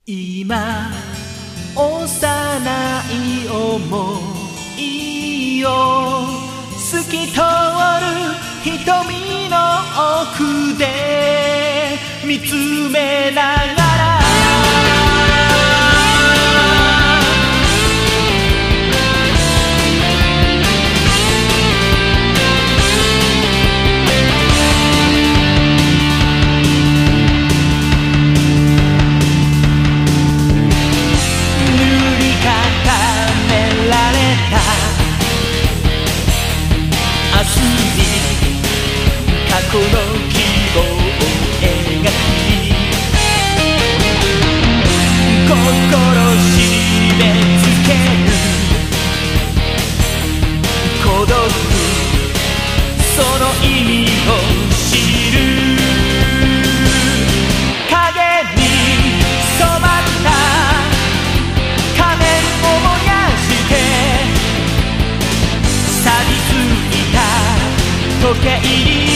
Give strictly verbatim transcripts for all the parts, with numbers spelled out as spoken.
今幼い想いを透き通る瞳の奥で見つめながら過去の希望を描き心締め付ける孤独その意味を知る影に染まった仮面を燃やして錆びついた時計に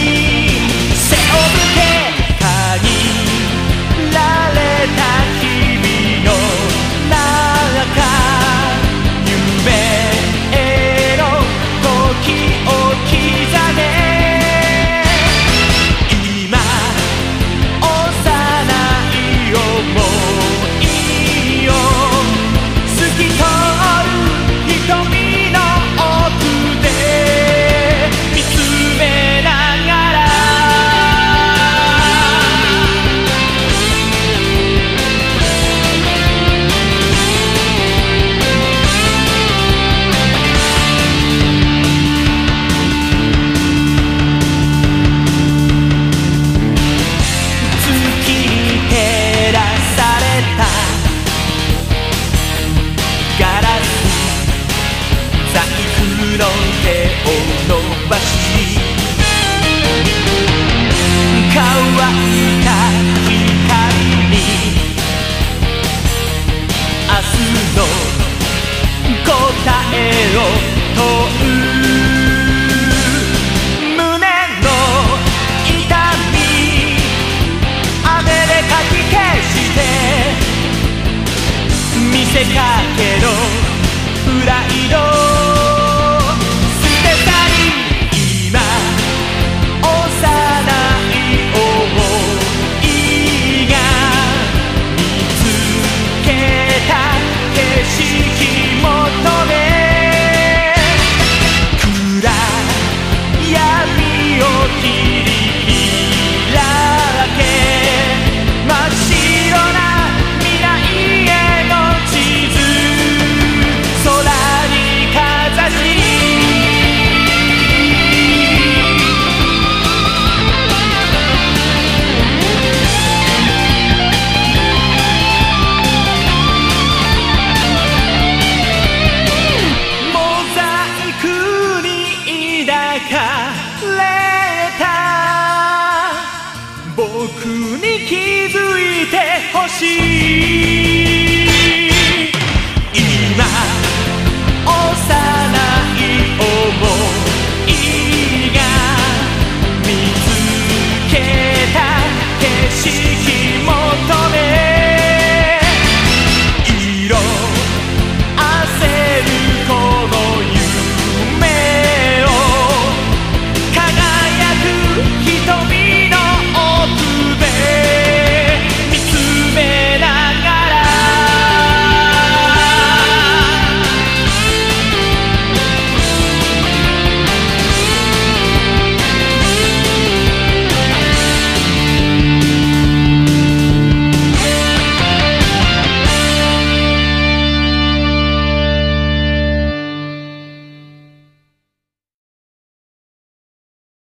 の手を伸ばし乾いた光に明日の答えを問う胸の痛み雨でかき消して見せかけのプライドshe